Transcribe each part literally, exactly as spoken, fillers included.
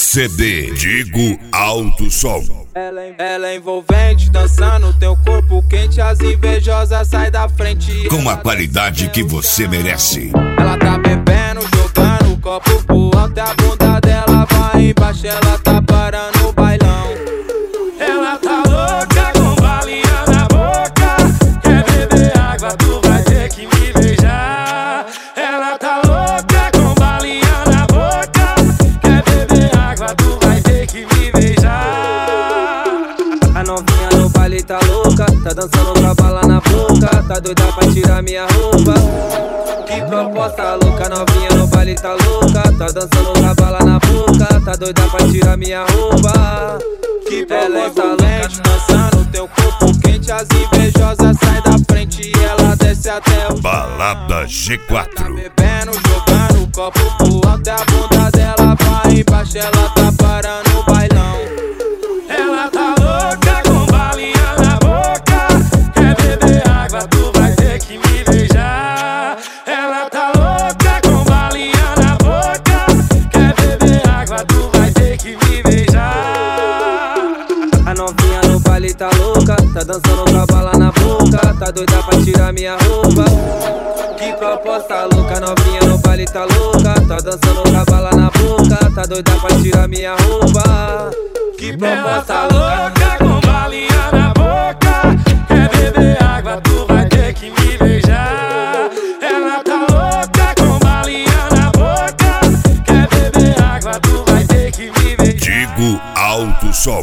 C D Digo Alto Som. Ela, ela é envolvente, dançando teu corpo quente, as invejosas sai da frente. Com a qualidade que você merece. Ela tá bebendo, jogando o copo pro alto, a bunda dela vai embaixo, ela tá parando o bailão. Ela tá louca com balinha na boca, quer beber água, tu vai ter que me beijar. Ela tá louca com balinha na boca, quer beber água, tu vai ter que me beijar. A novinha no baile tá louca, tá dançando com a bala na boca, tá doida pra tirar minha roupa. Que proposta louca, novinha no baile tá louca, tá dançando com a bala na boca, tá doida pra tirar minha roupa. Que proposta louca, dançando teu corpo quente, as invejosas sai da frente e ela desce até o Balada G quatro. Tá bebendo, jogando o copo pro alto, a bunda dela vai embaixo, ela tá parando o bailão. Ela tá louca com balinha na boca, quer beber água, tu vai ter que me beijar. Ela tá louca com balinha na boca, quer beber água, tu vai ter que me beijar. A novinha no baile tá louca, tá dançando com a bala na boca, tá doida pra tirar minha roupa. Que proposta louca, novinha no baile tá louca, tá dançando com a bala na boca, tá doida pra tirar minha roupa. Que Ela proposta tá louca, louca com balinha na boca, quer beber água, tu vai ter que me beijar. Ela tá louca com balinha na boca, quer beber água, tu vai ter que me beijar. Digo Alto Som.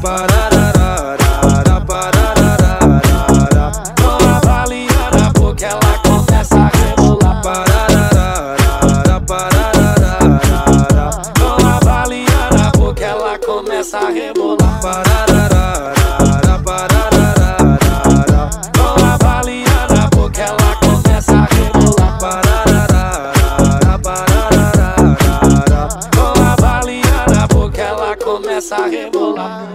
parararara, parararara, Com a balinha na boca ela começa a rebolar. parararara, parararara, Com a balinha na boca ela começa a rebolar. parararara, parararara, Com a balinha na boca ela começa a rebolar. parararara, parararara. Com a balinha na boca ela começa a rebolar.